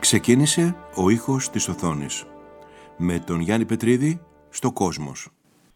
Ξεκίνησε ο ήχος της οθόνης με τον Γιάννη Πετρίδη στο Κόσμος.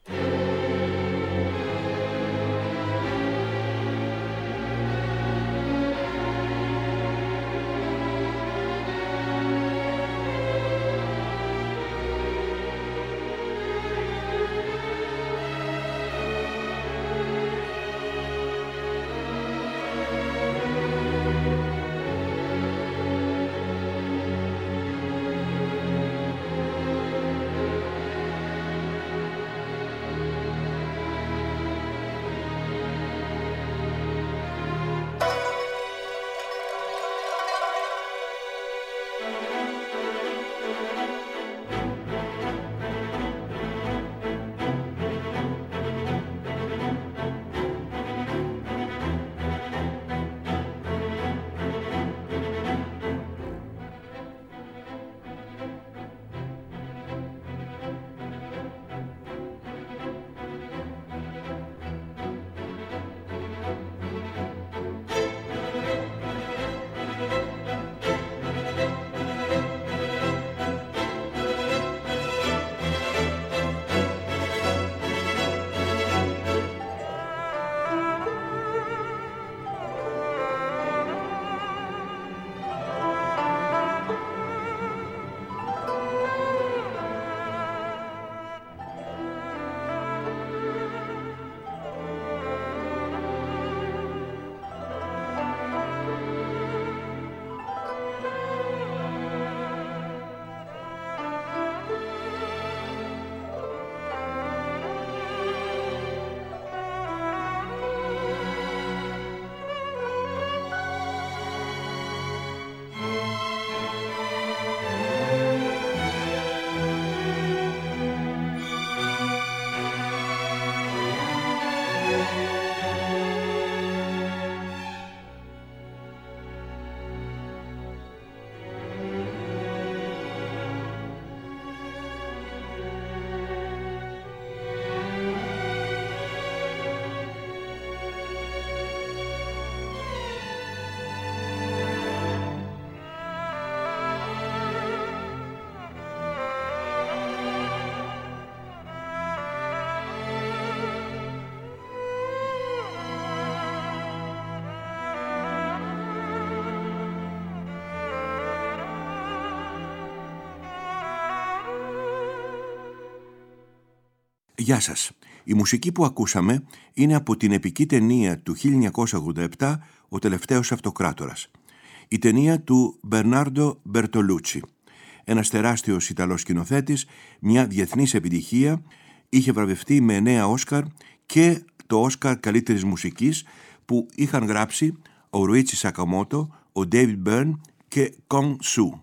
Γεια σας. Η μουσική που ακούσαμε είναι από την επική ταινία του 1987 «Ο τελευταίος αυτοκράτορας». Η ταινία του Μπερνάρντο Μπερτολούτσι. Ένας τεράστιος Ιταλός σκηνοθέτης, μια διεθνής επιτυχία, είχε βραβευτεί με 9 Όσκαρ και το Όσκαρ καλύτερης μουσικής που είχαν γράψει ο Ρουίτσι Σακαμότο, ο Ντέιβιντ Μπέρν και Κον Σου.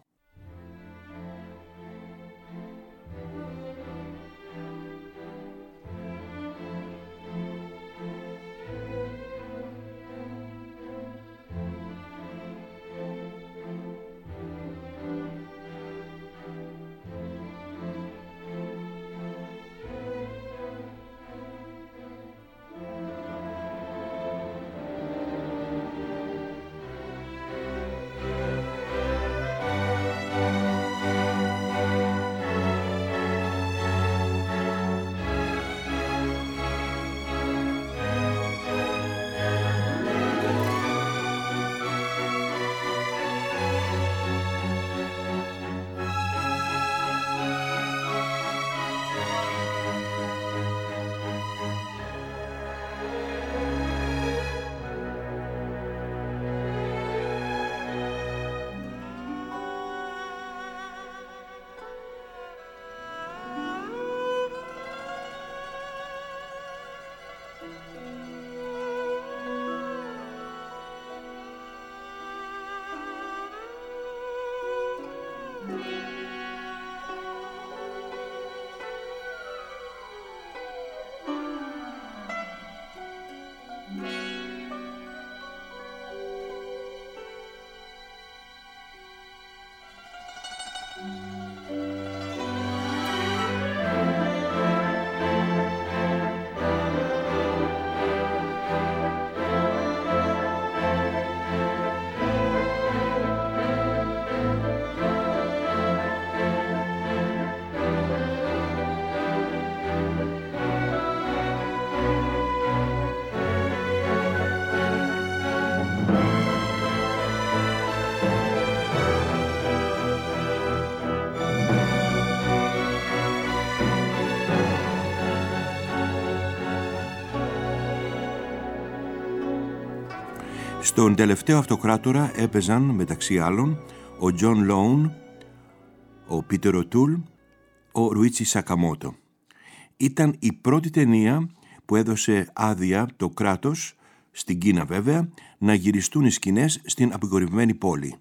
Στον τελευταίο αυτοκράτορα έπαιζαν μεταξύ άλλων ο Τζον Λόουν, ο Πίτερ Οτούλ, ο Ρουίτσι Σακαμότο. Ήταν η πρώτη ταινία που έδωσε άδεια το κράτος, στην Κίνα βέβαια, να γυριστούν οι σκηνές στην απεικονευμένη πόλη.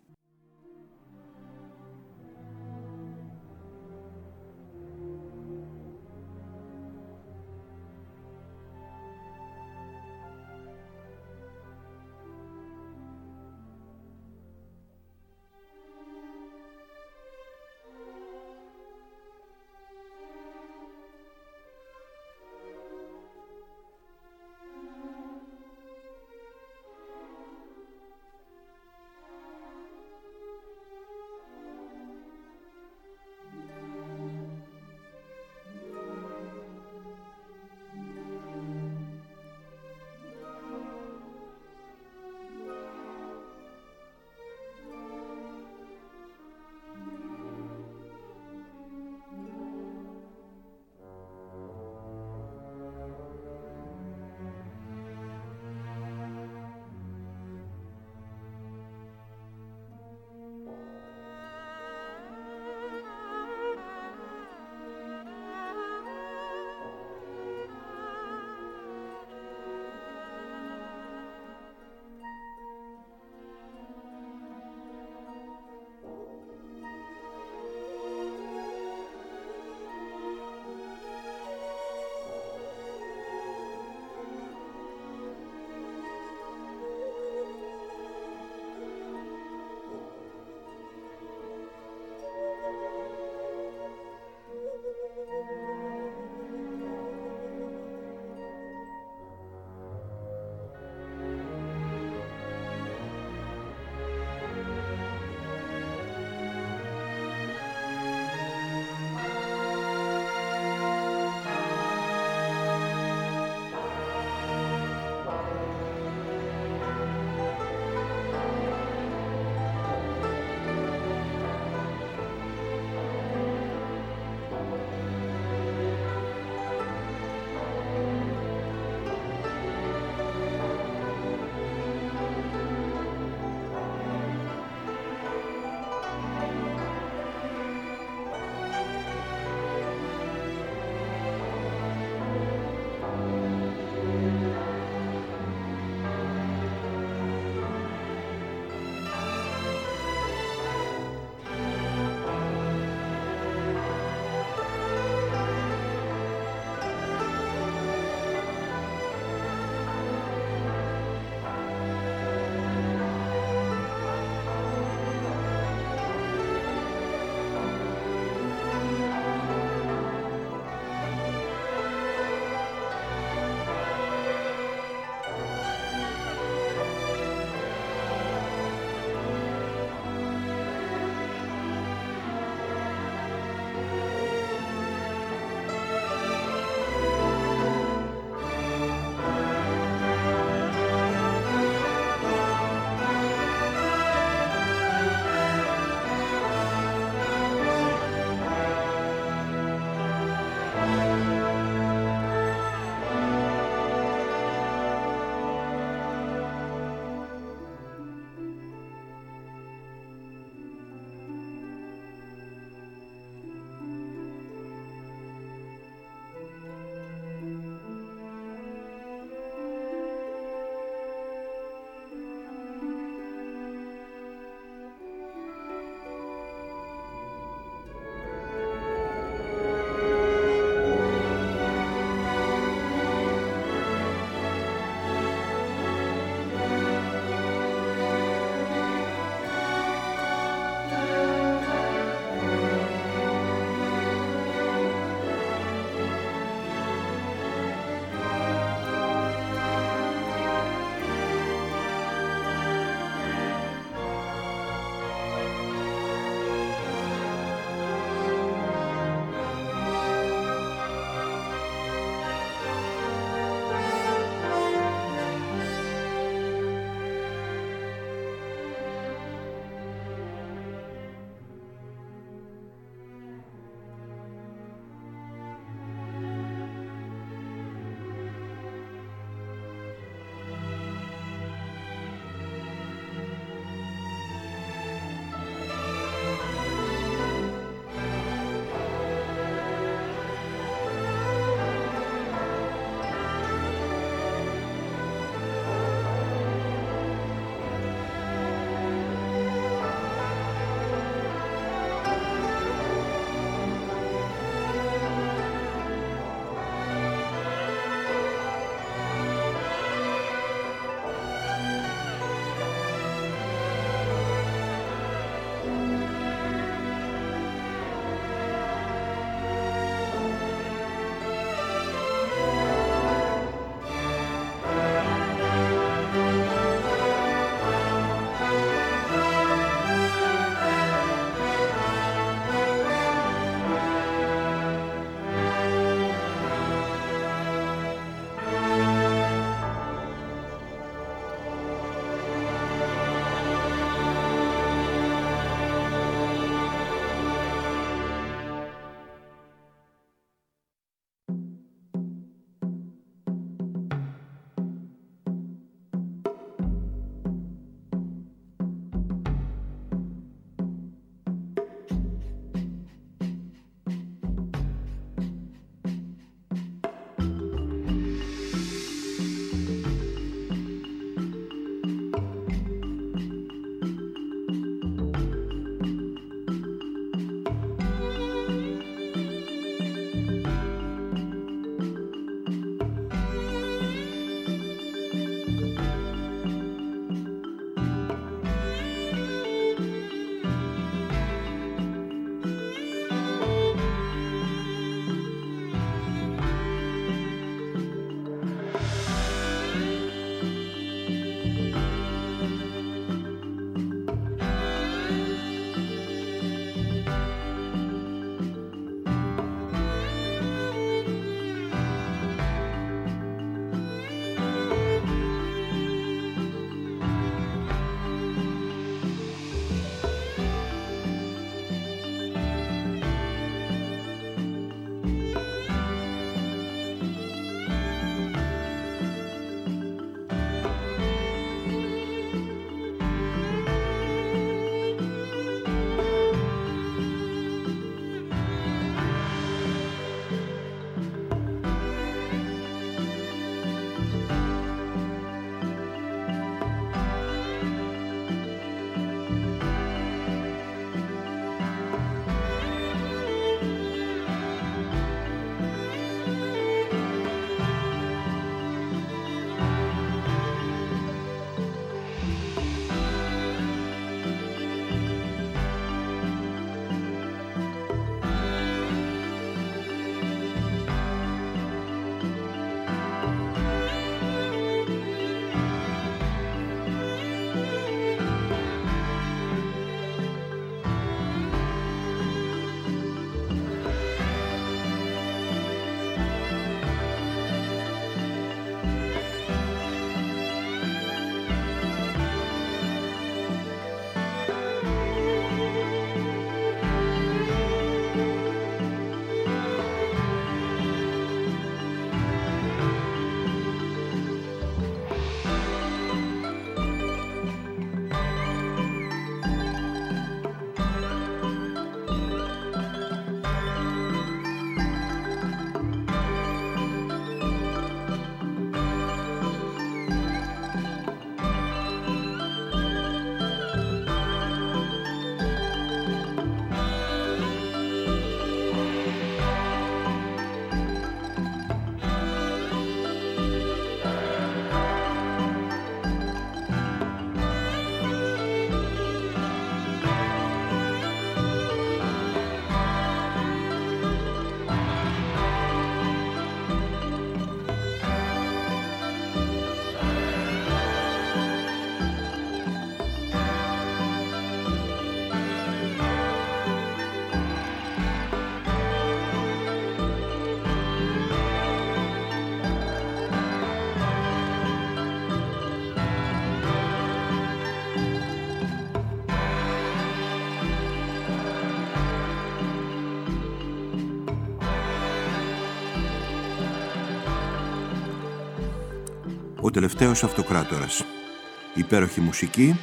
Ο τελευταίος αυτοκράτορας. Υπέροχη μουσική.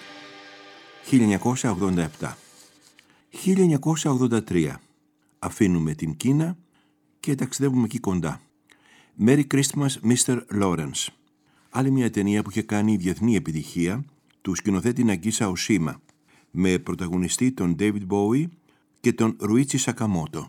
1987. 1983. Αφήνουμε την Κίνα και ταξιδεύουμε εκεί κοντά. Merry Christmas, Mr. Lawrence. Άλλη μια ταινία που είχε κάνει διεθνή επιτυχία του σκηνοθέτη Ναγκίσα Οσίμα, με πρωταγωνιστή τον David Bowie και τον Ρουίτσι Σακαμότο.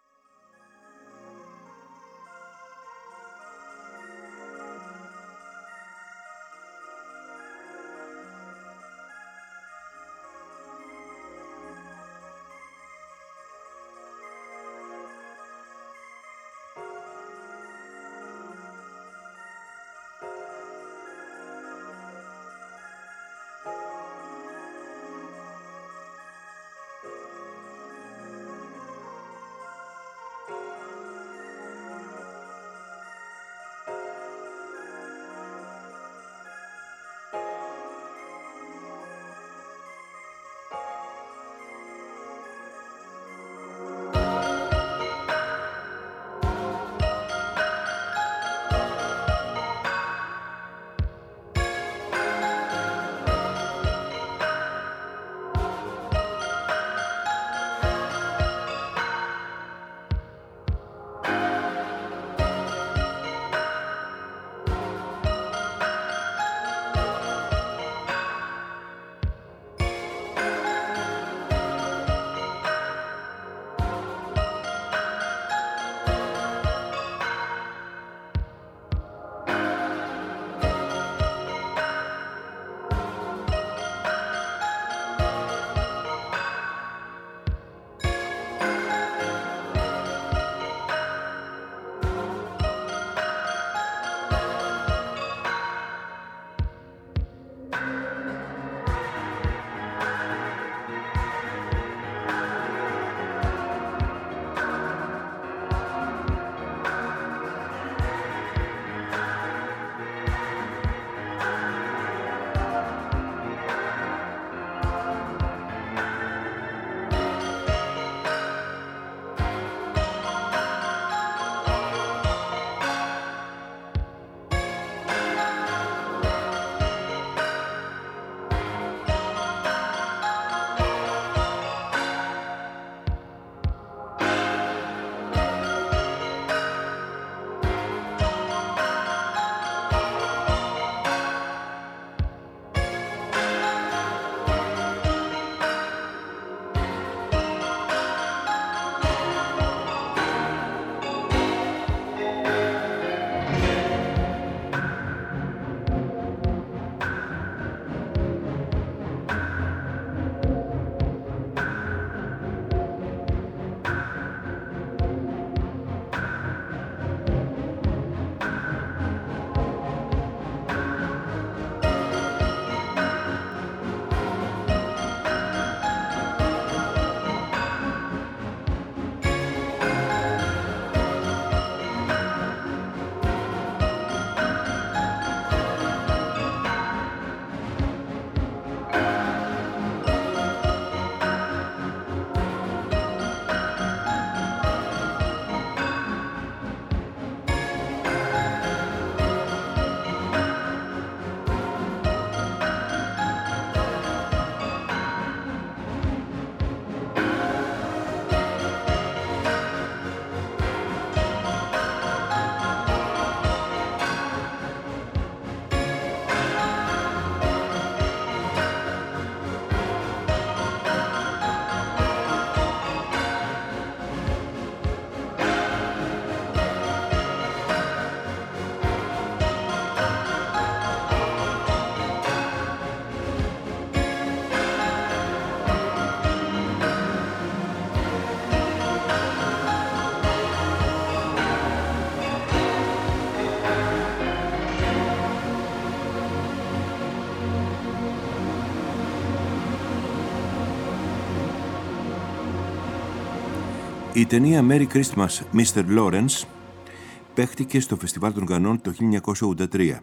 Η ταινία Merry Christmas, Mr. Lawrence παίχτηκε στο Φεστιβάλ των Κανών το 1983.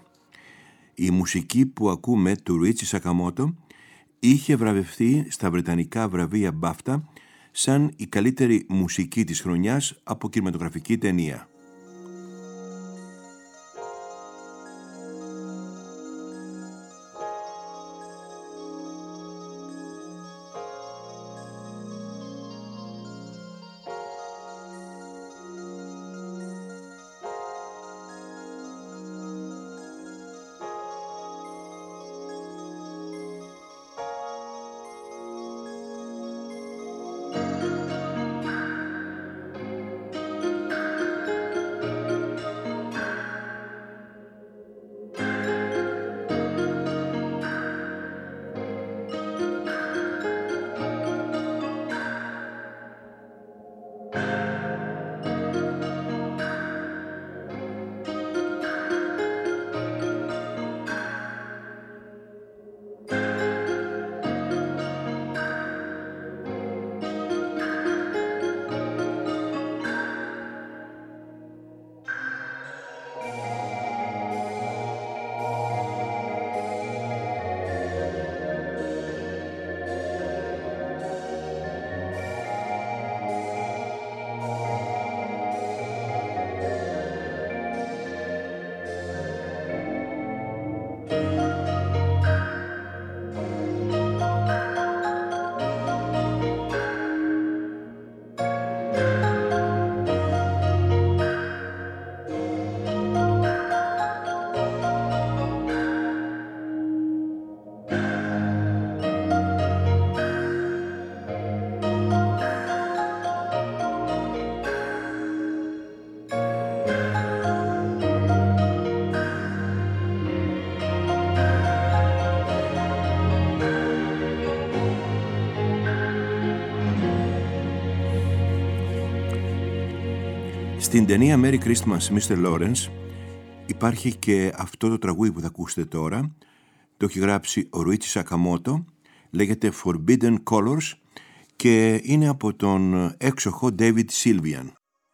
Η μουσική που ακούμε του Ρουίτσι Σακαμότο είχε βραβευτεί στα βρετανικά βραβεία BAFTA σαν η καλύτερη μουσική της χρονιάς από κινηματογραφική ταινία. Στην ταινία Merry Christmas, Mr. Lawrence υπάρχει και αυτό το τραγούδι που θα ακούσετε τώρα. Το έχει γράψει ο Ρουίτσι Σακαμότο, λέγεται Forbidden Colors και είναι από τον έξοχο David Sylvian.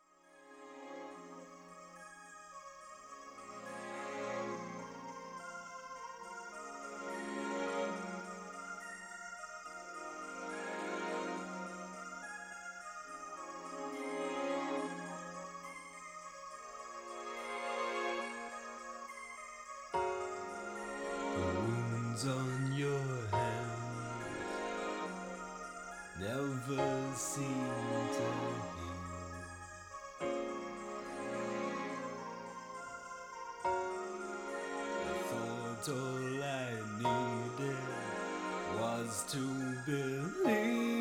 On your hands never seem to heal. I thought all I needed was to believe.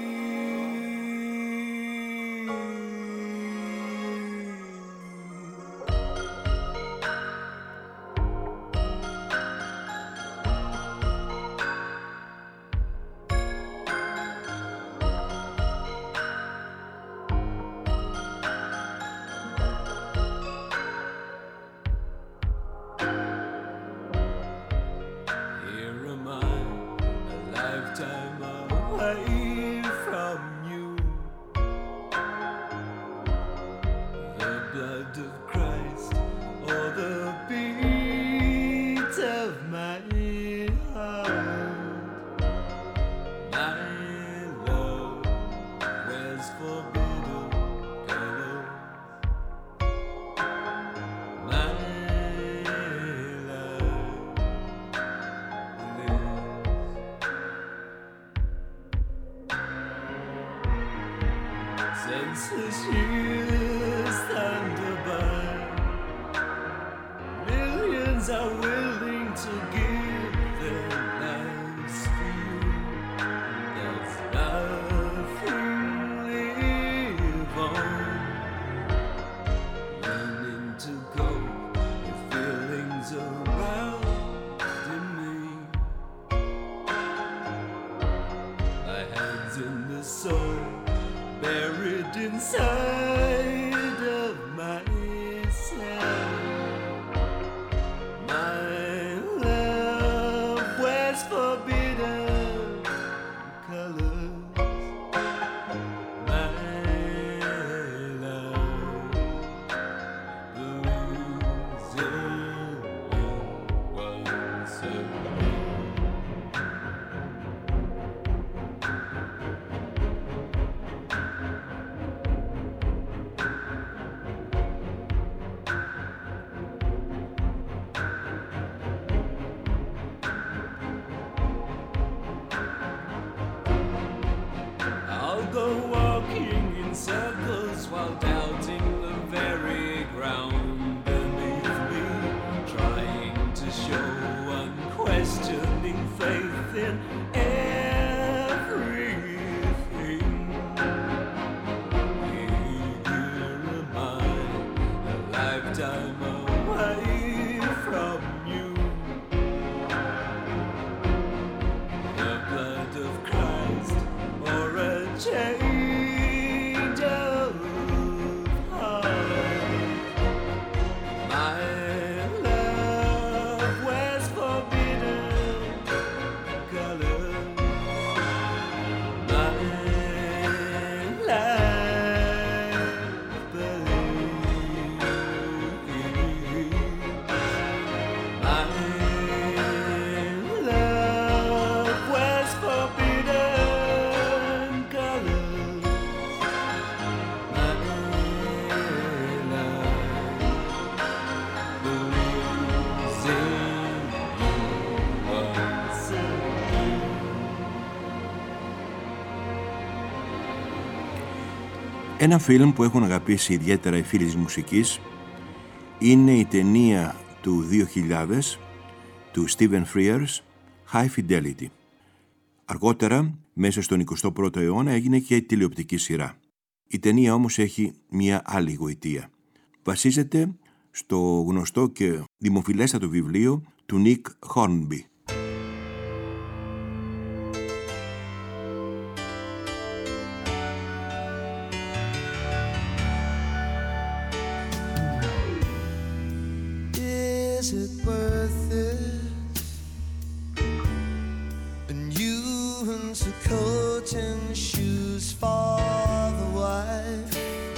Senseless years thunder by. Millions are willing to give their lives for you. There's nothing live on. Learning to go with feelings around in me. My hands in the soil, buried inside of myself. My love wears forbidden colors. My love believes in once again. Go walking in circles while doubting the very ground beneath me, trying to show unquestioning faith in everything. Here am I, a lifetime away from you. The blood of Christ or a change of heart. My love wears forbidden colors. My life believes. Ένα φιλμ που έχουν αγαπήσει ιδιαίτερα οι φίλοι της μουσικής είναι η ταινία του 2000 του Stephen Frears, High Fidelity. Αργότερα, μέσα στον 21ο αιώνα, έγινε και τηλεοπτική σειρά. Η ταινία όμως έχει μια άλλη γοητεία. Βασίζεται στο γνωστό και δημοφιλέστατο βιβλίο του Nick Hornby. Is it worth it? And you into coat and shoes for the wife,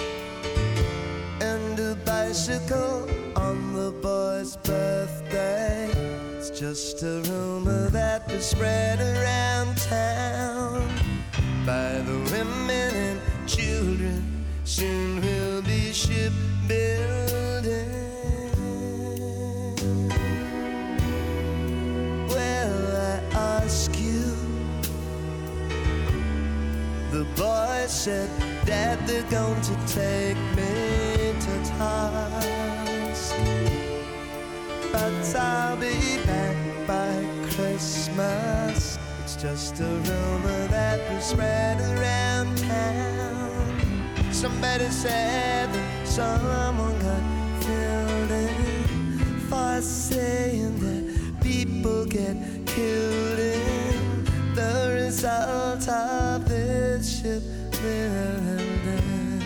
and a bicycle on the boy's birthday. It's just a rumor that was spread around town by the women and children. Soon we'll be shipbuilding. The boy said, Dad, they're going to take me to task, but I'll be back by Christmas. It's just a rumor that was spread around town. Somebody said that someone got killed in for saying that people get killed in the result of this ship building.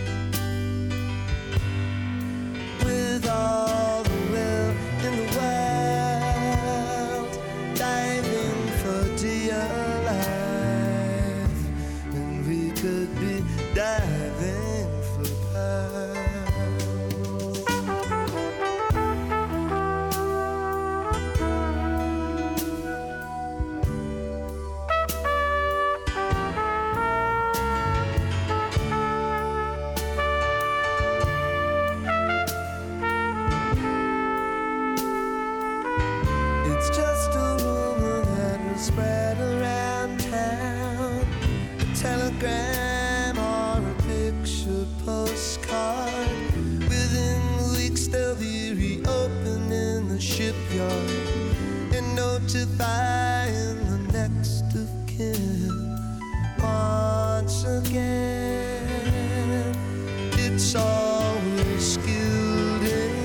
With all the will in the world, diving for dear life, and we could be diving for pearls. Spread around town, a telegram or a picture postcard. Within weeks they'll be reopening the shipyard and notifying the next of kin. Once again, it's always skilled in.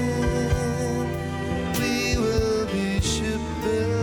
We will be shipbuilding.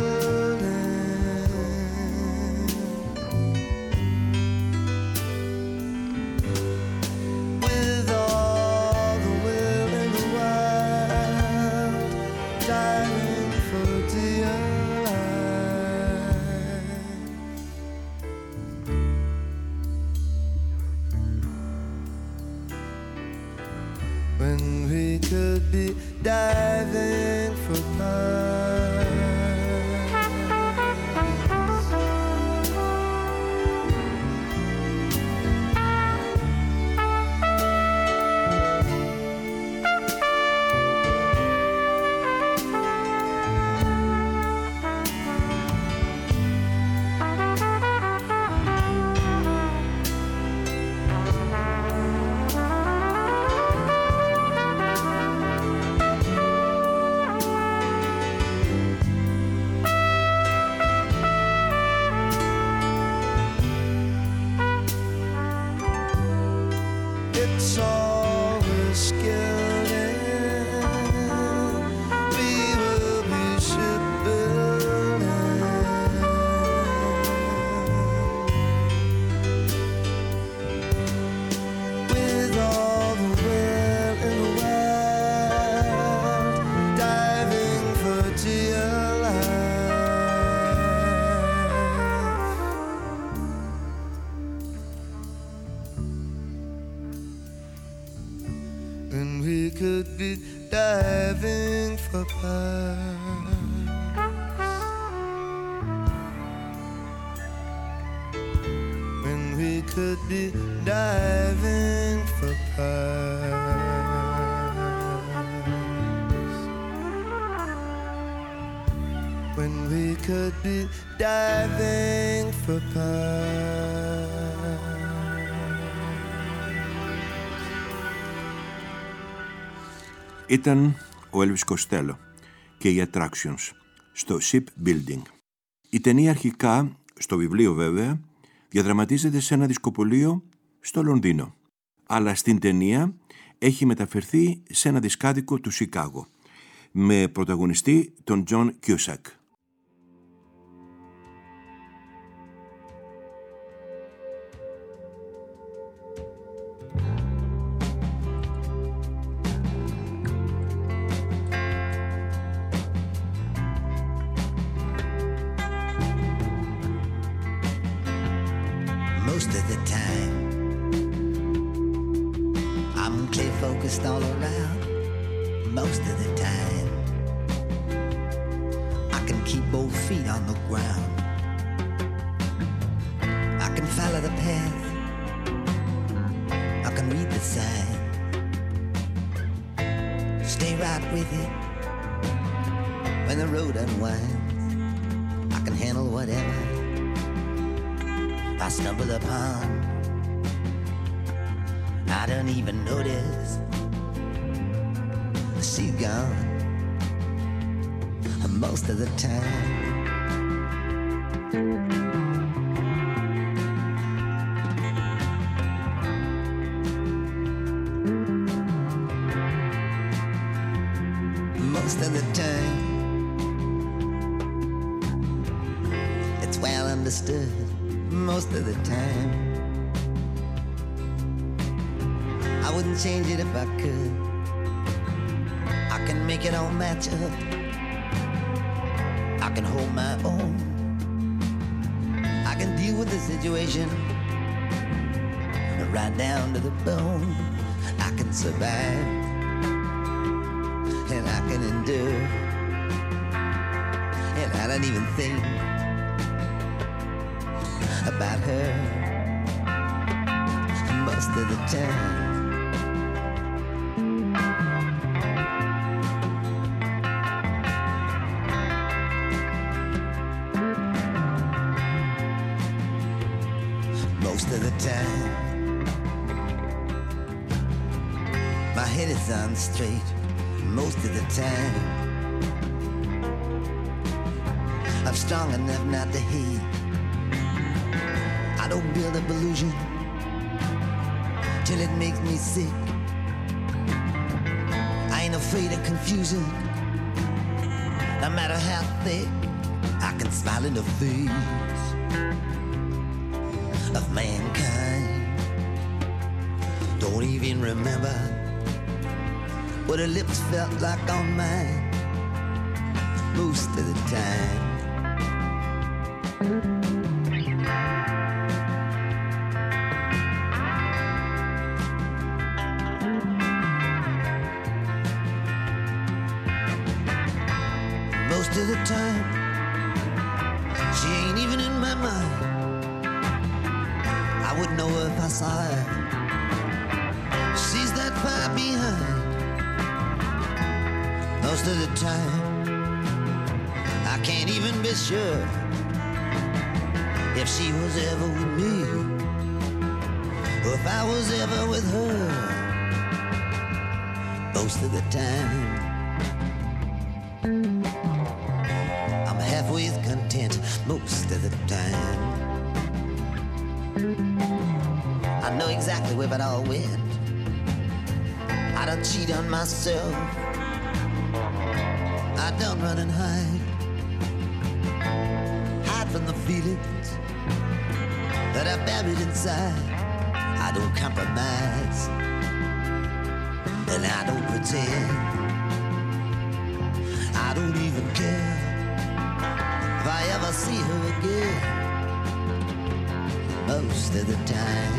When we could be diving for pearls. It's always skilled in. We will be shipbuilding. With all the will in the world, diving for dear life. And we could be diving for pearls. When we could be diving for pearls. When we could be diving for pearls. ήταν ο Elvis Costello και οι Attractions στο Ship Building. Η ταινία αρχικά, στο βιβλίο βέβαια, διαδραματίζεται σε ένα δισκοπωλείο στο Λονδίνο, αλλά στην ταινία έχει μεταφερθεί σε ένα δισκάδικο του Σικάγο, με πρωταγωνιστή τον John Cusack. Most of the time, I'm clear focused all around. Most of the time, I can keep both feet on the ground. I can follow the path, I can read the sign, stay right with it when the road unwinds. I can handle whatever I stumble upon. I don't even notice she's gone most of the time. Most of the time, it's well understood. Most of the time, I wouldn't change it if I could. I can make it all match up, I can hold my own, I can deal with the situation right down to the bone. I can survive and I can endure, and I don't even think about her most of the time. Most of the time, my head is on straight. Most of the time, I'm strong enough not to hate. I don't build up illusion till it makes me sick. I ain't afraid of confusion, no matter how thick. I can smile in the face of mankind. Don't even remember what her lips felt like on mine most of the time. Most of the time, she ain't even in my mind. I wouldn't know her if I saw her. She's that far behind. Most of the time, I can't even be sure if she was ever with me or if I was ever with her. Most of the time, I'm halfway content. Most of the time, I know exactly where it all went. I don't cheat on myself, I don't run and hide from the feelings that I buried inside. I don't compromise and I don't pretend. I don't even care if I ever see her again. Most of the time,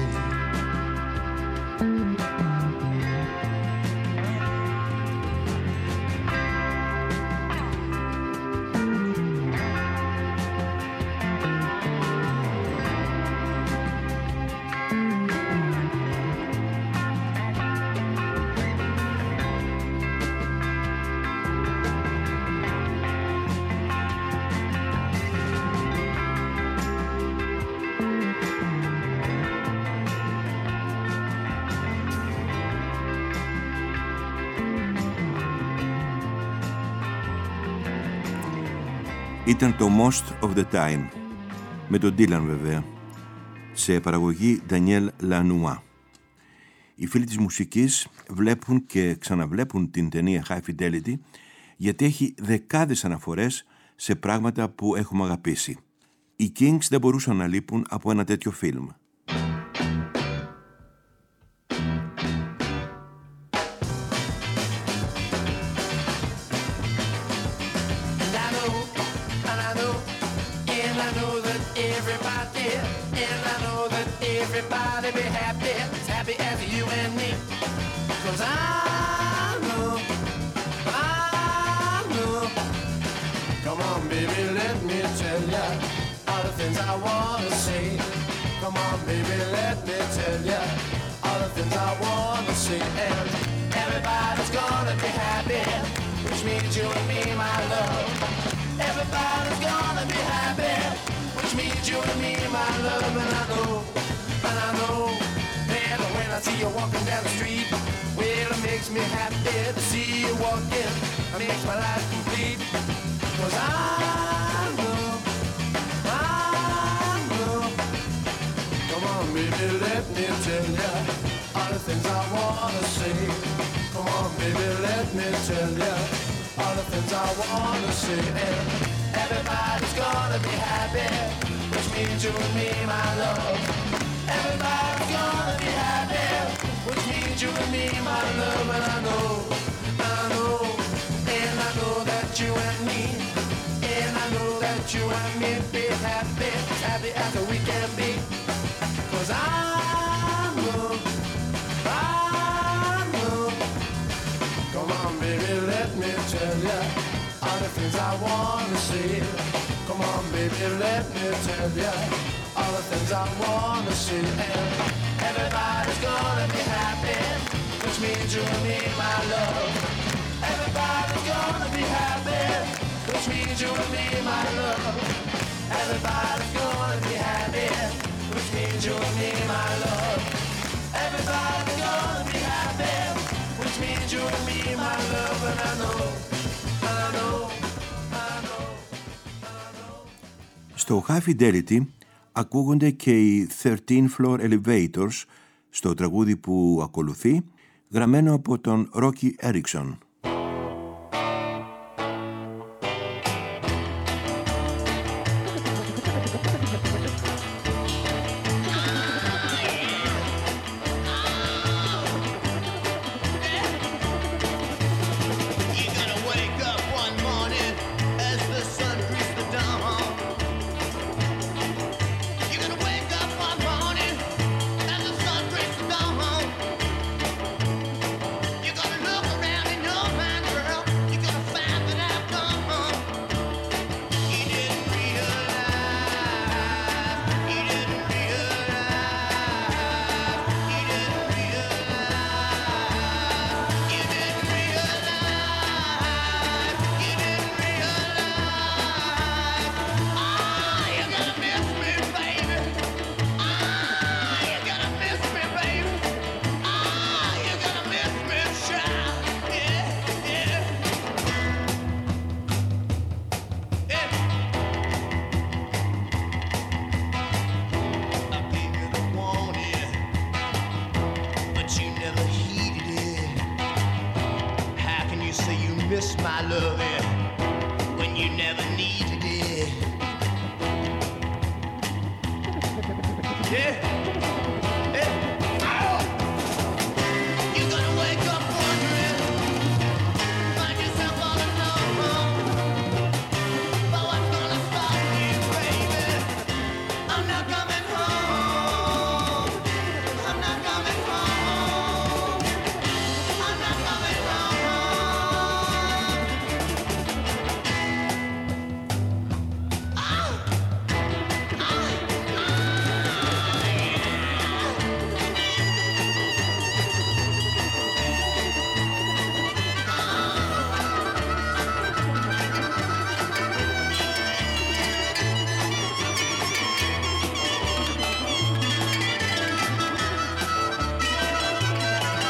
ήταν το Most of the Time, με τον Dylan βέβαια, σε παραγωγή Daniel Lanois. Οι φίλοι της μουσικής βλέπουν και ξαναβλέπουν την ταινία High Fidelity γιατί έχει δεκάδες αναφορές σε πράγματα που έχουμε αγαπήσει. Οι Kings δεν μπορούσαν να λείπουν από ένα τέτοιο φιλμ. Everybody be happy, as happy as you and me. 'Cause I know. Come on, baby, let me tell ya all the things I wanna say. Come on, baby, let me tell ya all the things I wanna say. And everybody's gonna be happy, which means you and me, my love. Everybody's gonna be happy, which means you and me, my love. And I know that when I see you walking down the street, well, it makes me happy to see you walking. It makes my life complete. 'Cause I know. Come on, baby, let me tell ya all the things I wanna say. Come on, baby, let me tell ya all the things I wanna say. And everybody's gonna be happy, which means you and me, my love. Everybody's gonna be happy, which means you and me, my love. And I know that you and me, and I know that you and me be happy, as happy as we can be. 'Cause I know. Come on, baby, let me tell ya all the things I wanna say. Come on, baby, let me tell ya all the things I wanna say. And everybody's gonna be happy, which means you and me, my love. Everybody's gonna be happy, which means you and me, my love. Everybody's gonna be happy, which means you and me, my love. Everybody's gonna be happy, which means you and me, my love. And I know. Στο High Fidelity ακούγονται και οι 13 Floor Elevators στο τραγούδι που ακολουθεί, γραμμένο από τον Rocky Erickson.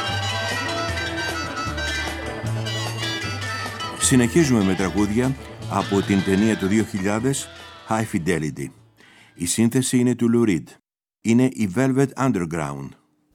Συνεχίζουμε με τραγούδια από την ταινία του 2000 High Fidelity. Η σύνθεση είναι του Lou Reed. Είναι η Velvet Underground.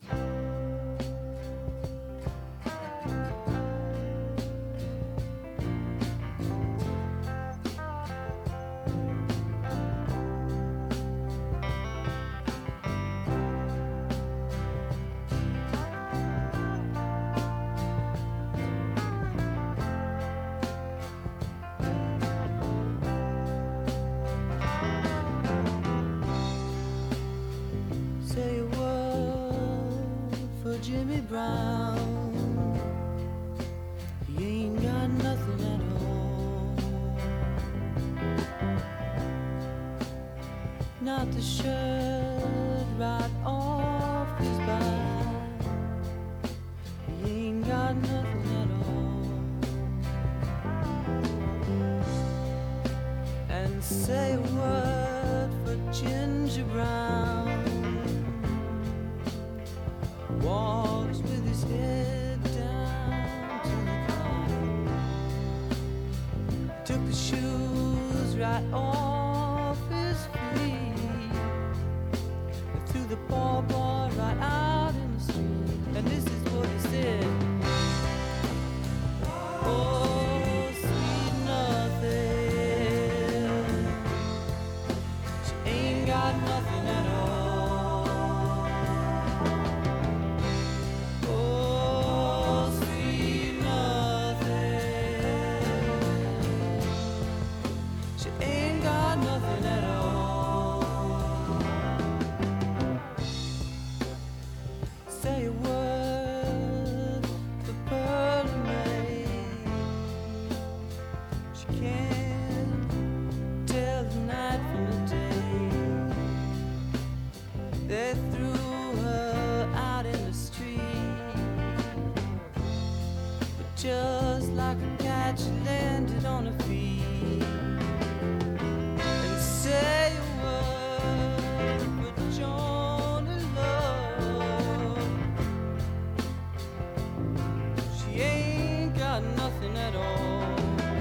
Not the shirt right off his back. He ain't got nothing at all. And say a word for Ginger Brown. Walks with his head down to the ground. Took the shoes right off his feet. Threw the poor boy right out in the street. And this is what he said. Oh, sweet nothing. She ain't got nothing at all. Oh, sweet nothing. She ain't got nothing at all. Say a word for Pearl May. She can't tell the night from the day. They threw her out in the street, but just like a cat, she landed on her feet. And say a word for Johnny Love. She ain't got nothing at all.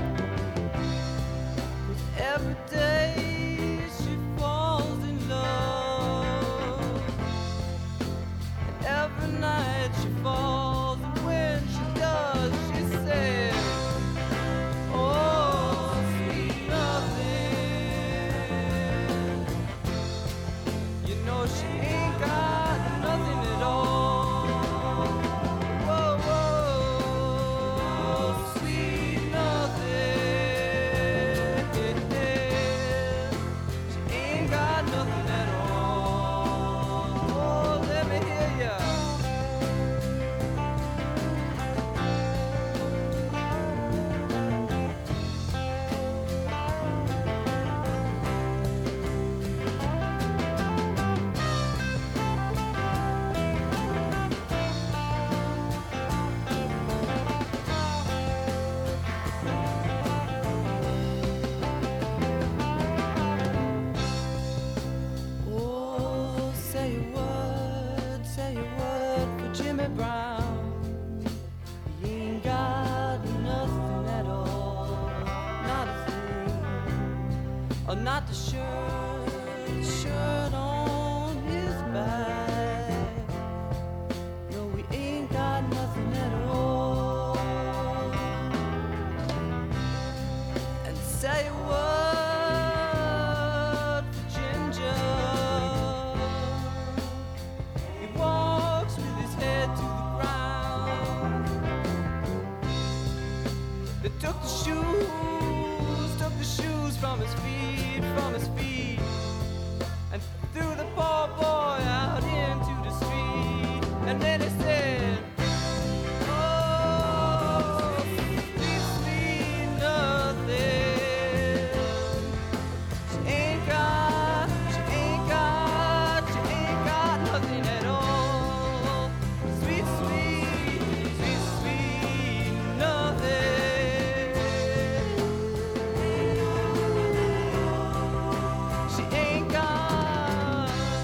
'Cause every day she falls in love, and every night she falls, and when she does, she says, oh, sweet nothing. You know she ain't got nothing at all. Whoa, whoa, sweet nothing. She ain't got nothing at all. Oh, let me hear ya. Oh, say a word for Jimmy Brown. He ain't got nothing at all, not a thing, or not the shirt on his back. No, we ain't got nothing at all. And say a word for Ginger. He walks with his head to the ground. They took the shoes from his feet, and threw the poor boy out into the street. And then he said, oh, sweet, sweet nothing. She ain't got nothing at all. Sweet, sweet, sweet, sweet nothing. She ain't got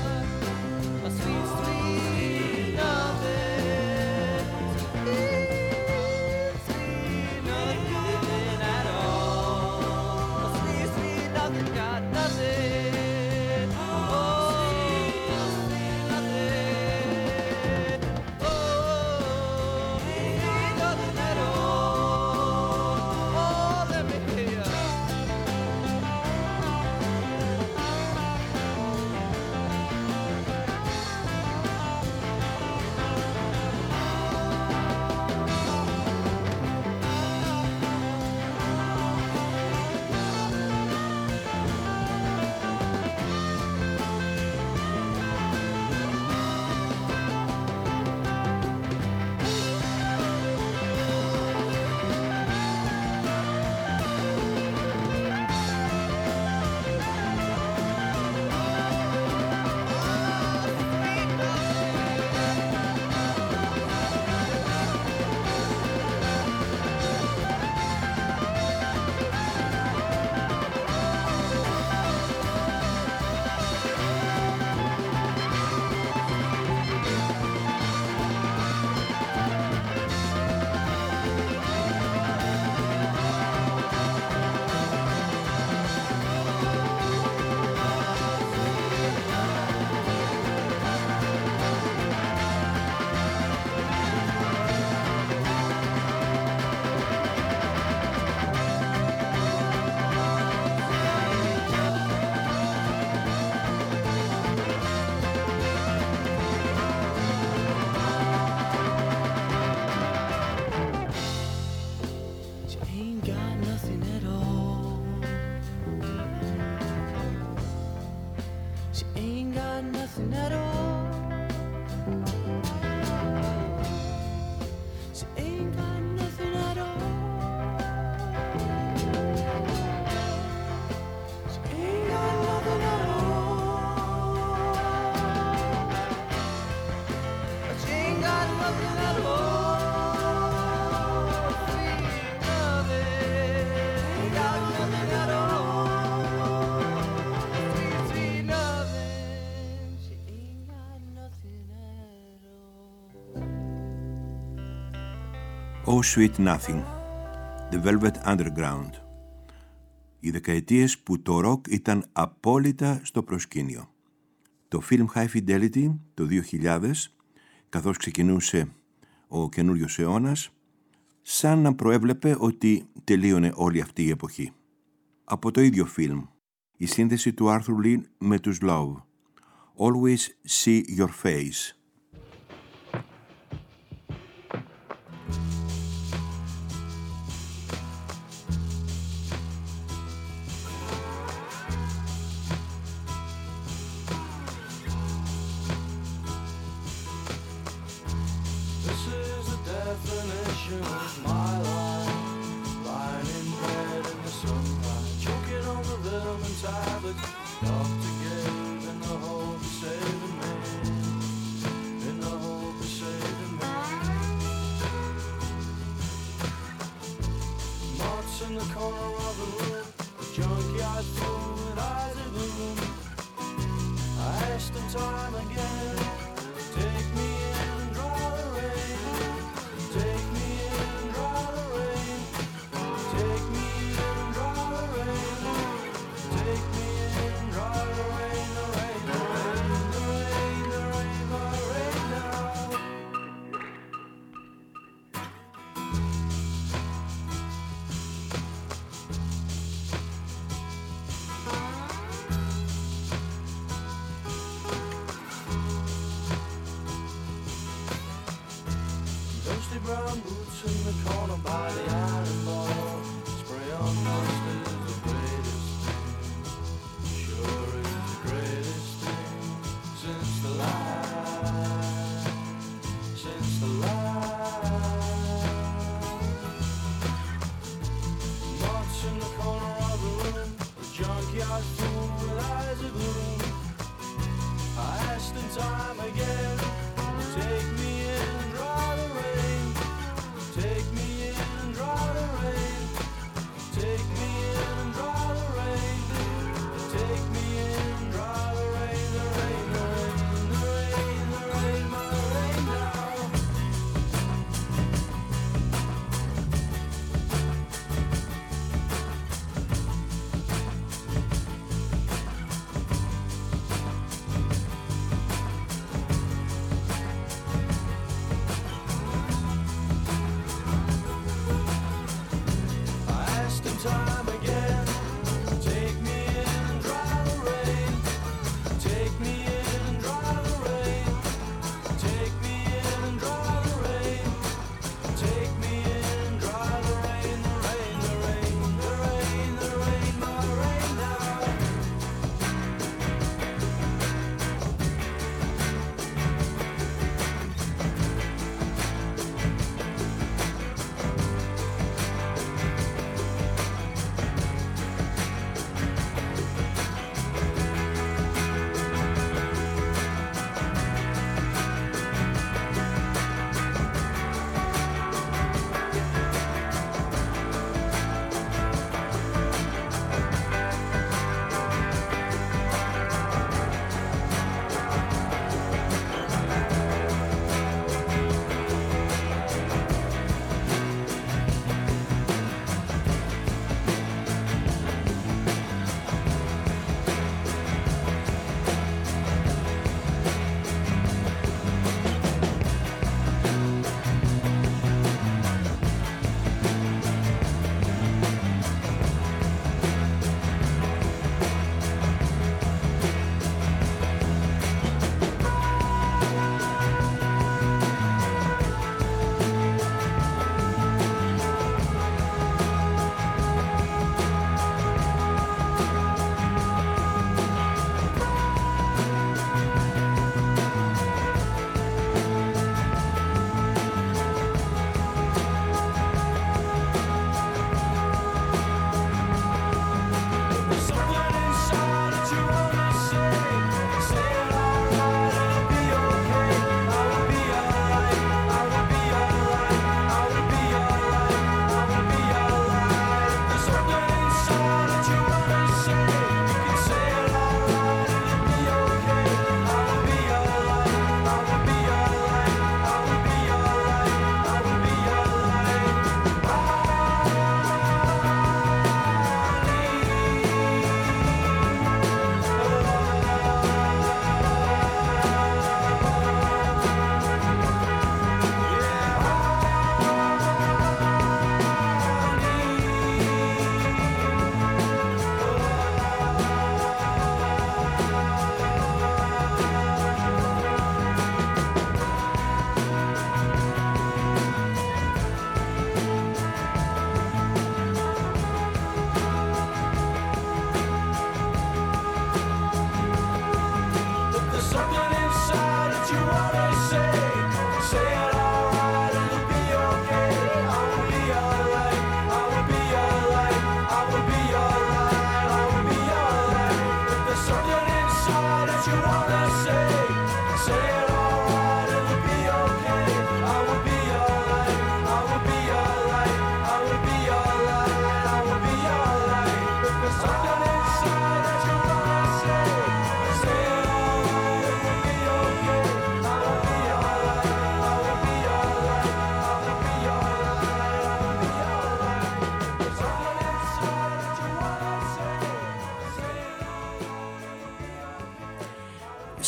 Oh Sweet Nothing, The Velvet Underground. Οι δεκαετίες που το ροκ ήταν απόλυτα στο προσκήνιο. Το film High Fidelity το 2000, καθώς ξεκινούσε ο καινούριος αιώνας, σαν να προέβλεπε ότι τελείωνε όλη αυτή η εποχή. Από το ίδιο φιλμ, η σύνδεση του Arthur Lee με τους Love, Always See Your Face.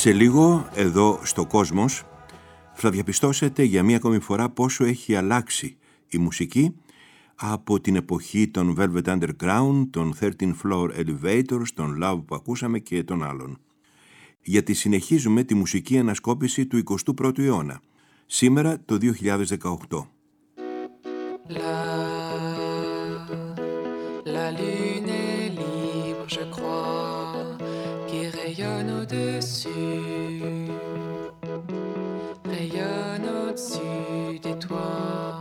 Σε λίγο, εδώ στο Κόσμος, θα διαπιστώσετε για μία ακόμη φορά πόσο έχει αλλάξει η μουσική από την εποχή των Velvet Underground, των 13 Floor Elevators, των Love που ακούσαμε και των άλλων. Γιατί συνεχίζουμε τη μουσική ανασκόπηση του 21ου αιώνα, σήμερα το 2018. La lune est libre, je crois, qui rayonne au-dessus des toits.